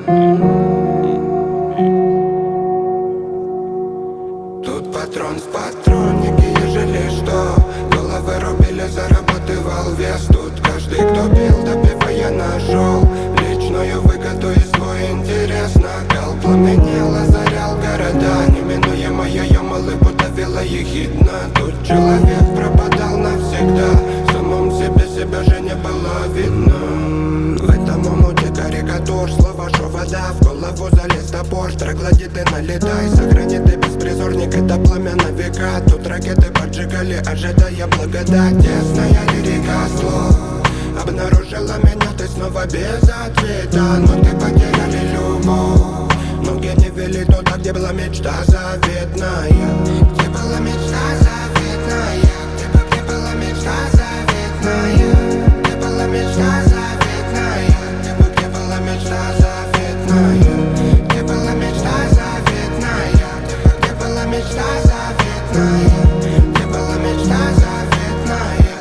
Тут патрон в патроннике, ежели что. Головы рубили, зарабатывал вес. Тут каждый, кто пил, допивая, нашел личную выгоду и свой интерес. Накал пламенел, озарял города. Неминуемая ямалыбу давила ехидно. Тут человек пропадал навсегда. В самом себе себя же не было видно. В этом омуте карикатур, слова, шо вода. В голову залез топор, троглодиты налетай. Сохрани ты беспризорник, это пламя на века. Тут ракеты поджигали, ожидая благодать. Тесная лирика слов обнаружила меня, ты снова без ответа. Но ты потеряли любовь. Ноги не вели туда, где была мечта заветная. Где была мечта заветная. Где была мечта заветная. Где была мечта заветная. Где была мечта заветная. Где была мечта заветная. Где была мечта заветная. Где была мечта заветная.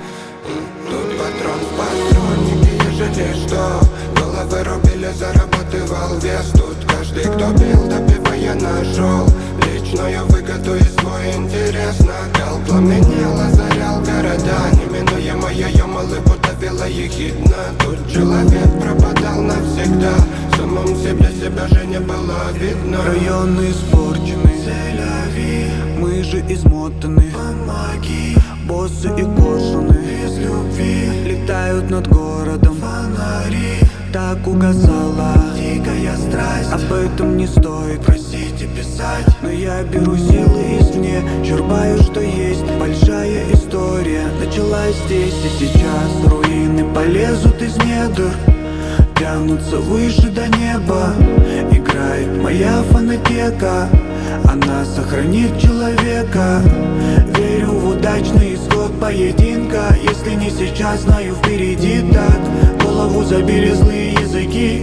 Тут патрон в патроннике, ежели что. Головы рубили, зарабатывал вес. Тут каждый, кто пил, допивая, нашел личную выгоду и свой интерес. Накал пламенел, озарял города. Неминуемая ямалыбу давила ехидно. Тут человек пропадал навсегда. В самом себе себя же не было видно. Районы испорчены, мы же измотаны. Помоги, Боссы и кожаные без любви летают над городом. фонари. Так угасала Дикая страсть, об этом не стоит просить и писать. Но я беру силы извне, черпаю, что есть. Большая история началась здесь и сейчас. Руины полезут из недр, тянутся выше до неба. Играет моя фонотека, она сохранит человека. Верю в удачный исход поединка. Если не сейчас, знаю, впереди так. Голову забили злые языки.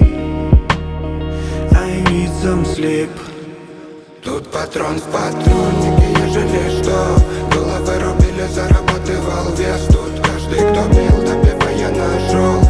I need some sleep. Тут патрон в патроннике, ежели что. Головы рубили, зарабатывал вес. Тут каждый, кто пил, допивая, нашел